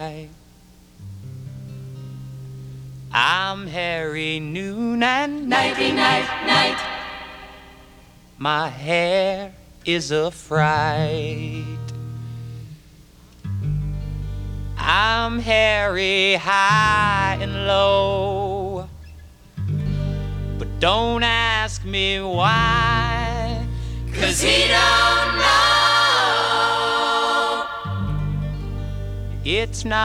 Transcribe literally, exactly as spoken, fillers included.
I'm Harry Noon and Nighty night, night. my hair is a fright. I'm Harry high and low, but don't ask me why, 'cause he don't know. It's not